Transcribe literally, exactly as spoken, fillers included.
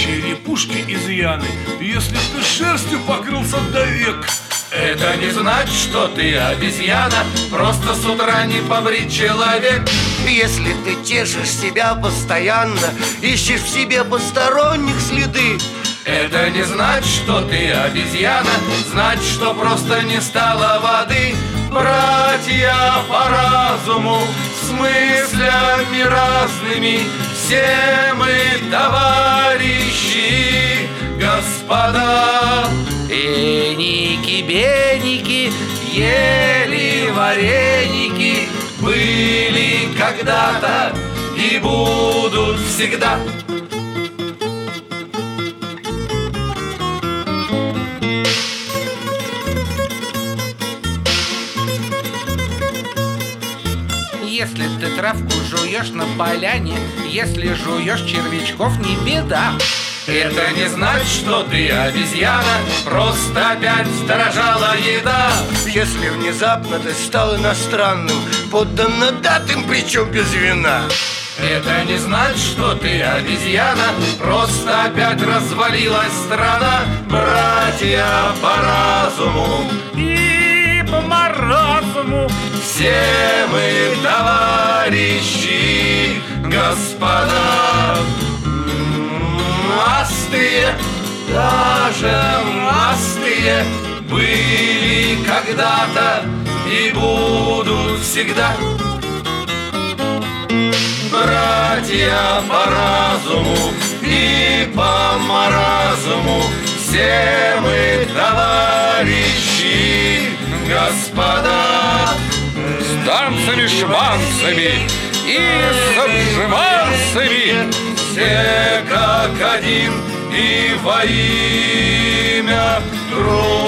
черепушки изъяны, если ты шерстью покрылся до век. Это не значит, что ты обезьяна, просто с утра не побрит человек. Если ты тешишь себя постоянно, ищешь в себе посторонних следы, это не значит, что ты обезьяна, значит, что просто не стало воды. Братья по разуму, с мыслями разными, все мы товарищи, господа. Эники, беники, ели вареники, были когда-то и будут всегда. если ты травку жуешь на поляне, если жуешь червячков, не беда. Это не значит, что ты обезьяна, просто опять дорожала еда. Если внезапно ты стал иностранным, подданно-датым, причем без вина, это не значит, что ты обезьяна, просто опять развалилась страна. Братья по разуму и по маразму, все мы товарищи, господа. Мастые, даже мастые, были когда-то и будут всегда. Братья по разуму и по маразму, все мы товарищи, господа. с танцами-шманцами и с отжиманцами, все как один и во имя друга.